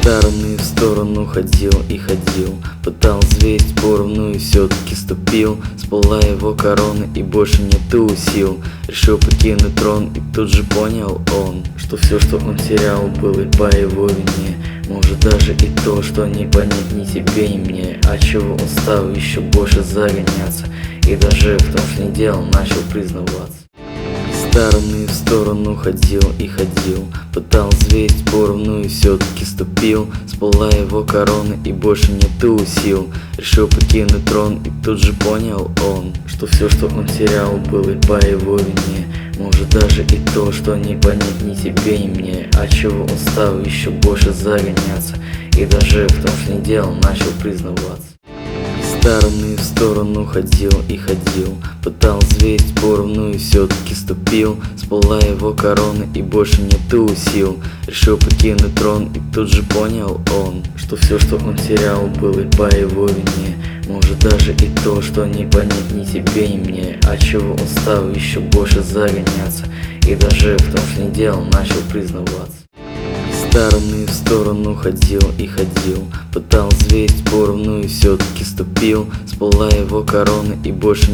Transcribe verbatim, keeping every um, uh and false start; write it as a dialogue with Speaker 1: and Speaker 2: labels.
Speaker 1: стороны в сторону ходил и ходил, пытался взвесить поровну и все-таки ступил. Спала его корона и больше нету сил. Решил покинуть трон и тут же понял он, что все, что он терял, было и по его вине. Может даже и то, что не понять ни тебе, ни мне. А чего он стал еще больше загоняться, и даже в том, что не делал, начал признаваться. Из стороны в сторону ходил и ходил, пытался взвесить поровну и все-таки ступил. Спала его корона и больше нету сил. Решил покинуть трон и тут же понял он, что все, что он терял, было и по его вине. Может даже и то, что не понять ни тебе, ни мне. А чего он стал еще больше загоняться, и даже в том, что не делал, начал признаваться. Из стороны в сторону ходил и ходил, пытался взвесить поровну и все-таки ступил. Спала его корона и больше нету сил. Решил покинуть трон и тут же понял он, что все, что он терял, было и по его вине. Может даже и то, что не понять ни тебе, ни мне. А чего он стал еще больше загоняться, и даже в том, что не делал, начал признаваться. Из стороны в сторону ходил и ходил, пытался взвесить поровну и все-таки ступил. Спала его корона и больше